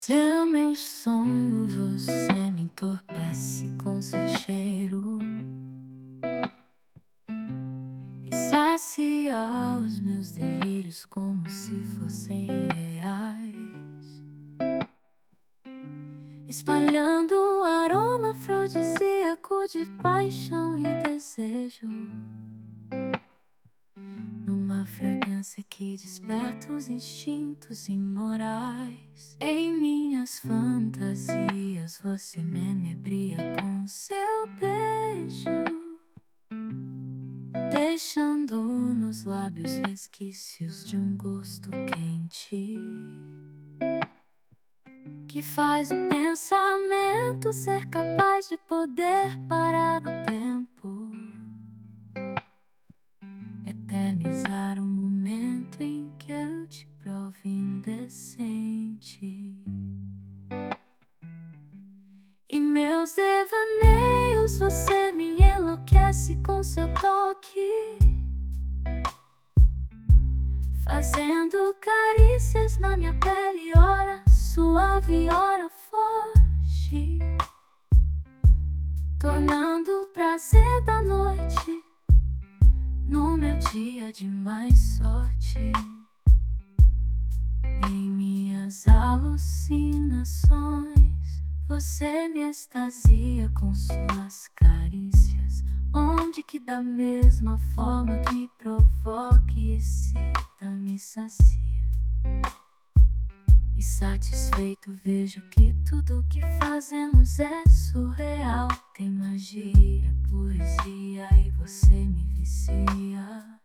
Seu meu sonho, você me entorpece com seu cheiro e sacia os meus delírios como se fossem reais, espalhando um aroma afrodisíaco de paixão e desejo, numa fragrância que desperta os instintos imorais. Em minhas fantasias você me inebria com seu beijo, deixando nos lábios resquícios de um gosto quente, que faz o pensamento ser capaz de poder parar o tempo, eternizar o momento em que eu te provo indecente. Em meus devaneios você me enlouquece com seu toque, fazendo carícias na minha pele, ora suave, ora forte, tornando o prazer da noite no meu dia de mais sorte. Em minhas alucinações você me extasia com suas carícias, onde que da mesma forma que me provoca e excita, me sacia. E satisfeito vejo que tudo o que fazemos é surreal, tem magia, poesia e você me vicia.